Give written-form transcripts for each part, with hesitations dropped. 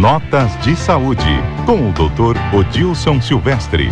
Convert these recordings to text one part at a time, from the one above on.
Notas de Saúde, com o Dr. Odilson Silvestre.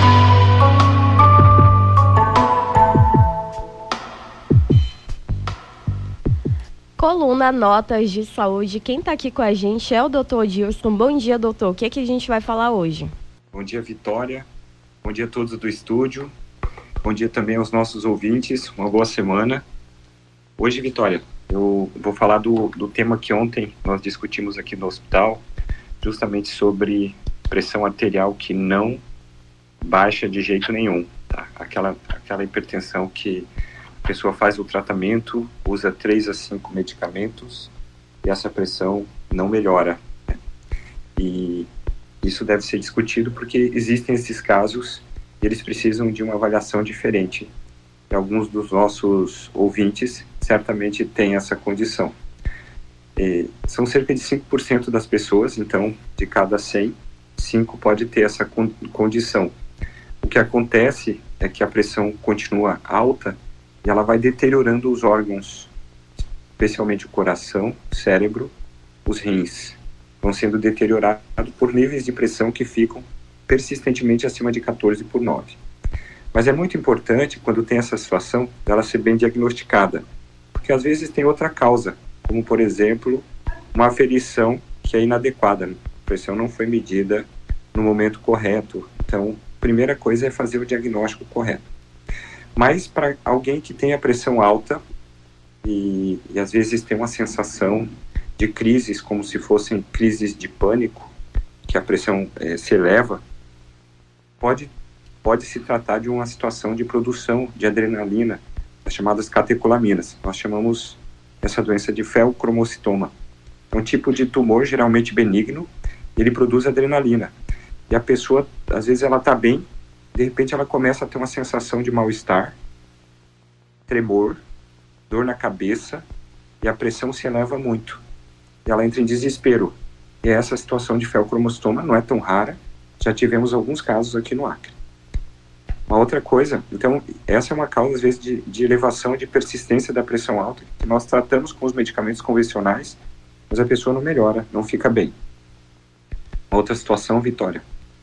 Coluna Notas de Saúde. Quem está aqui com a gente é o Dr. Odilson. Bom dia, doutor. O que é que a gente vai falar hoje? Bom dia, Vitória. Bom dia a todos do estúdio. Bom dia também aos nossos ouvintes. Uma boa semana. Hoje, Vitória, eu vou falar do tema que ontem nós discutimos aqui no hospital, justamente sobre pressão arterial que não baixa de jeito nenhum, tá? Aquela hipertensão que a pessoa faz o tratamento, usa 3 a 5 medicamentos e essa pressão não melhora, né? E isso deve ser discutido porque existem esses casos e eles precisam de uma avaliação diferente. E alguns dos nossos ouvintes certamente têm essa condição. São cerca de 5% das pessoas, então, de cada 100, 5 pode ter essa condição. O que acontece é que a pressão continua alta e ela vai deteriorando os órgãos, especialmente o coração, o cérebro, os rins. Vão sendo deteriorados por níveis de pressão que ficam persistentemente acima de 14/9. Mas é muito importante, quando tem essa situação, ela ser bem diagnosticada, porque às vezes tem outra causa, como, por exemplo, uma aferição que é inadequada. A pressão não foi medida no momento correto. Então, a primeira coisa é fazer o diagnóstico correto. Mas para alguém que tem a pressão alta e às vezes tem uma sensação de crises, como se fossem crises de pânico, que a pressão se eleva, pode se tratar de uma situação de produção de adrenalina, as chamadas catecolaminas. Nós chamamos essa doença de feocromocitoma. É um tipo de tumor geralmente benigno, ele produz adrenalina. E a pessoa, às vezes ela está bem, de repente ela começa a ter uma sensação de mal-estar, tremor, dor na cabeça, e a pressão se eleva muito. E ela entra em desespero. E essa situação de feocromocitoma não é tão rara, já tivemos alguns casos aqui no Acre. Uma outra coisa, então, essa é uma causa, às vezes, de elevação, de persistência da pressão alta, que nós tratamos com os medicamentos convencionais, mas a pessoa não melhora, não fica bem. Uma outra situação, Vitória,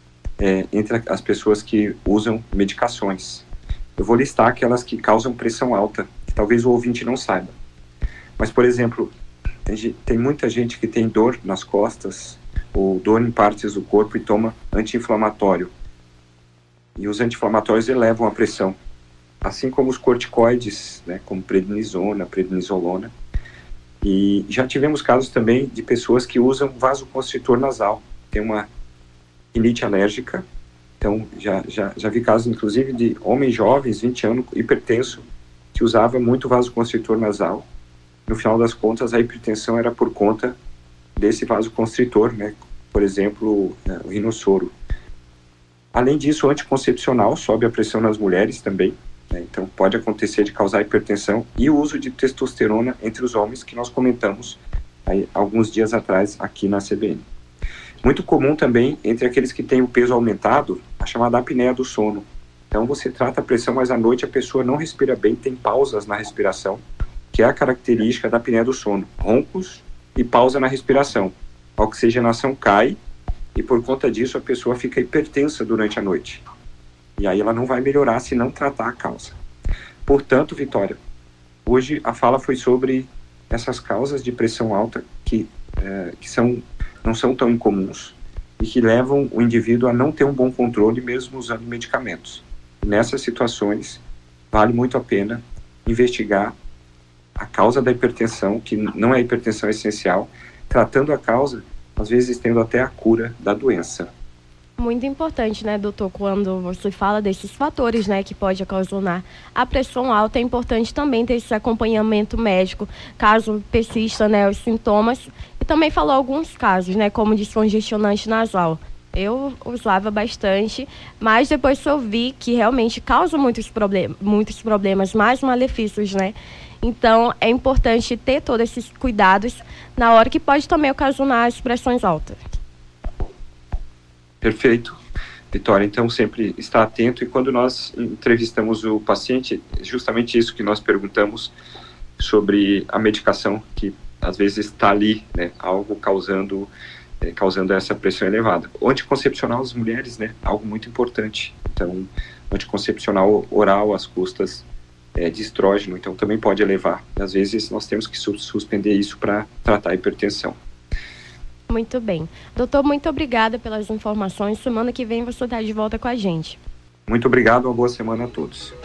é entre as pessoas que usam medicações. Eu vou listar aquelas que causam pressão alta, que talvez o ouvinte não saiba. Mas, por exemplo, tem muita gente que tem dor nas costas, ou dor em partes do corpo e toma anti-inflamatório. E os anti-inflamatórios elevam a pressão, assim como os corticoides, né, como prednisona, prednisolona. E já tivemos casos também de pessoas que usam vasoconstritor nasal. Tem uma rinite alérgica, então já vi casos, inclusive, de homens jovens, 20 anos, hipertenso, que usava muito vasoconstritor nasal. No final das contas, a hipertensão era por conta desse vasoconstritor, né, por exemplo, o rinossoro. Além disso, o anticoncepcional sobe a pressão nas mulheres também, né? Então pode acontecer de causar hipertensão, e o uso de testosterona entre os homens, que nós comentamos aí, alguns dias atrás aqui na CBN. Muito comum também entre aqueles que têm o peso aumentado, a chamada apneia do sono. Então você trata a pressão, mas à noite a pessoa não respira bem, tem pausas na respiração, que é a característica da apneia do sono, roncos e pausa na respiração. A oxigenação cai, e por conta disso a pessoa fica hipertensa durante a noite. E aí ela não vai melhorar se não tratar a causa. Portanto, Vitória, hoje a fala foi sobre essas causas de pressão alta que não são tão incomuns e que levam o indivíduo a não ter um bom controle mesmo usando medicamentos. E nessas situações, vale muito a pena investigar a causa da hipertensão, que não é hipertensão essencial, tratando a causa, às vezes tendo até a cura da doença. Muito importante, né, doutor, quando você fala desses fatores, né, que pode ocasionar a pressão alta, é importante também ter esse acompanhamento médico, caso persista, né, os sintomas. E também falou alguns casos, né, como descongestionante nasal. Eu usava bastante, mas depois eu vi que realmente causa muitos problemas, mais malefícios, né? Então, é importante ter todos esses cuidados na hora que pode também ocasionar as pressões altas. Perfeito, Vitória. Então, sempre estar atento. E quando nós entrevistamos o paciente, justamente isso que nós perguntamos sobre a medicação, que às vezes está ali, né, algo causando causando essa pressão elevada. O anticoncepcional das mulheres, né, algo muito importante. Então, o anticoncepcional oral às custas de estrógeno, então também pode elevar. Às vezes nós temos que suspender isso para tratar a hipertensão. Muito bem. Doutor, muito obrigada pelas informações. Semana que vem você está de volta com a gente. Muito obrigado, uma boa semana a todos.